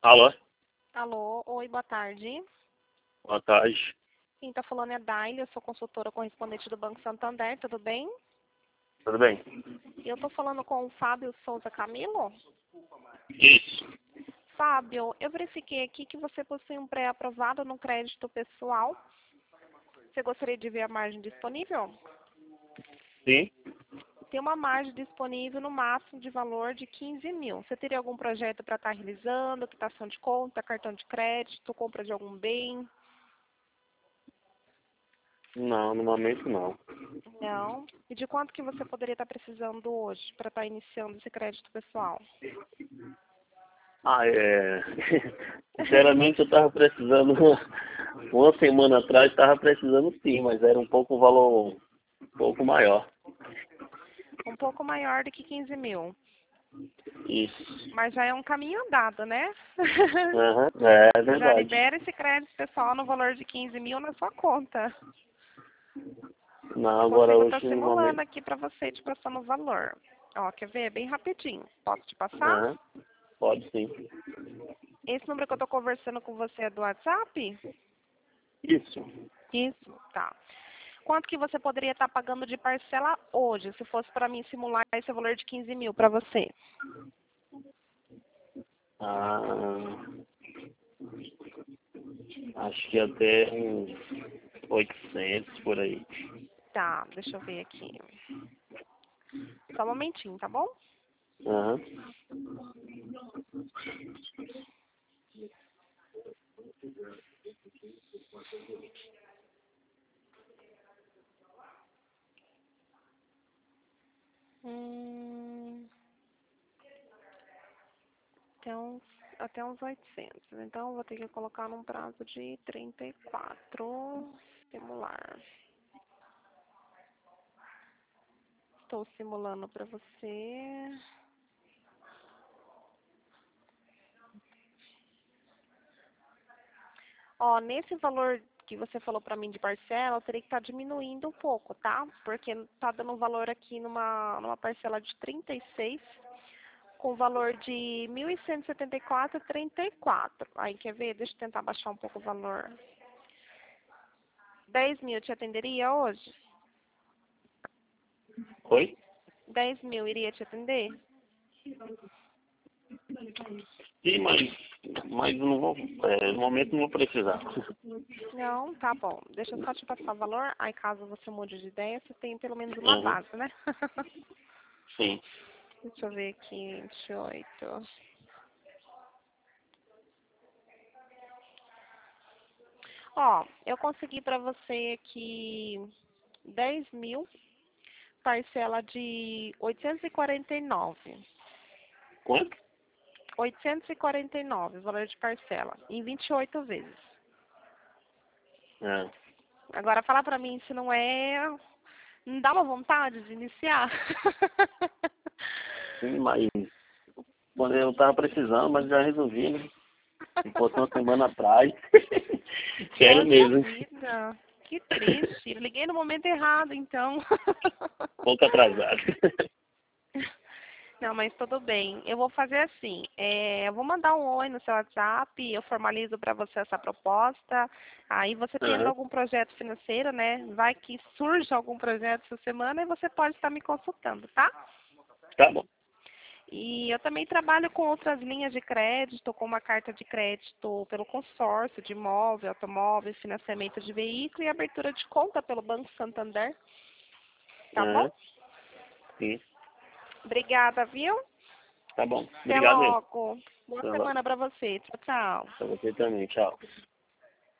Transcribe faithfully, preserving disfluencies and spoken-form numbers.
Alô? Alô, oi, boa tarde. Boa tarde. Quem está falando é a Daile, eu sou consultora correspondente do Banco Santander, tudo bem? Tudo bem? Eu estou falando com o Fábio Souza Camilo. Isso. Fábio, eu verifiquei aqui que você possui um pré-aprovado no crédito pessoal. Você gostaria de ver a margem disponível? Sim? Tem uma margem disponível no máximo de valor de quinze mil. Você teria algum projeto para estar realizando, quitação de conta, cartão de crédito, compra de algum bem? Não, no momento não. Não. E de quanto que você poderia estar precisando hoje para estar iniciando esse crédito pessoal? Ah, é... Sinceramente eu tava precisando, uma semana atrás tava precisando sim, mas era um pouco um valor um pouco maior. Um pouco maior do que quinze mil. Isso. Mas já é um caminho andado, né? Aham, é, é Já verdade. libera esse crédito pessoal no valor de quinze mil na sua conta. Não, Eu agora consigo estar hoje no simulando momento. aqui para você te passando o valor. Ó, quer ver? Bem rapidinho. Posso te passar? Aham, pode sim. Esse número que eu tô conversando com você é do WhatsApp? Isso. Isso, tá. Quanto que você poderia estar pagando de parcela hoje, se fosse para mim simular esse valor de quinze mil para você? Ah, acho que até uns oitocentos por aí. Tá, deixa eu ver aqui. Só um momentinho, tá bom? Aham. Hum, até uns, até uns oitocentos. Então, eu vou ter que colocar num prazo de trinta e quatro. Simular. Estou simulando para você. Ó, nesse valor que você falou para mim de parcela, eu teria que estar diminuindo um pouco, tá? Porque tá dando um valor aqui numa, numa parcela de trinta e seis, com valor de mil cento e setenta e quatro vírgula trinta e quatro. Aí, quer ver? Deixa eu tentar baixar um pouco o valor. dez mil te atenderia hoje? Oi? dez mil iria te atender? Sim, mas, mas não vou, é, no momento não vou precisar. Não, tá bom. Deixa eu só te passar o valor. Aí, caso você mude de ideia, você tem pelo menos uma Uhum. base, né? Sim. Deixa eu ver aqui, vinte e oito. Ó, eu consegui pra você aqui dez mil, parcela de oitocentos e quarenta e nove. Quanto? oitocentos e quarenta e nove, valor de parcela, em vinte e oito vezes. É. Agora fala pra mim se não é... Não dá uma vontade de iniciar? Sim, mas quando eu tava precisando, mas já resolvi, né? Se fosse uma semana atrás. Sério Poxa mesmo. vida, que triste. Eu liguei no momento errado, então. Pouco atrasado. Não, mas tudo bem. Eu vou fazer assim. É, eu vou mandar um oi no seu WhatsApp, eu formalizo para você essa proposta. Aí você tendo Uhum. algum projeto financeiro, né? Vai que surja algum projeto essa semana e você pode estar me consultando, tá? Tá bom. E eu também trabalho com outras linhas de crédito, como a carta de crédito pelo consórcio de imóvel, automóvel, financiamento de veículo e abertura de conta pelo Banco Santander. Tá bom? Uhum. Sim. Obrigada, viu? Tá bom. Até Obrigado mesmo. logo. Boa Até logo. semana para você. Tchau, tchau. Pra você também. Tchau.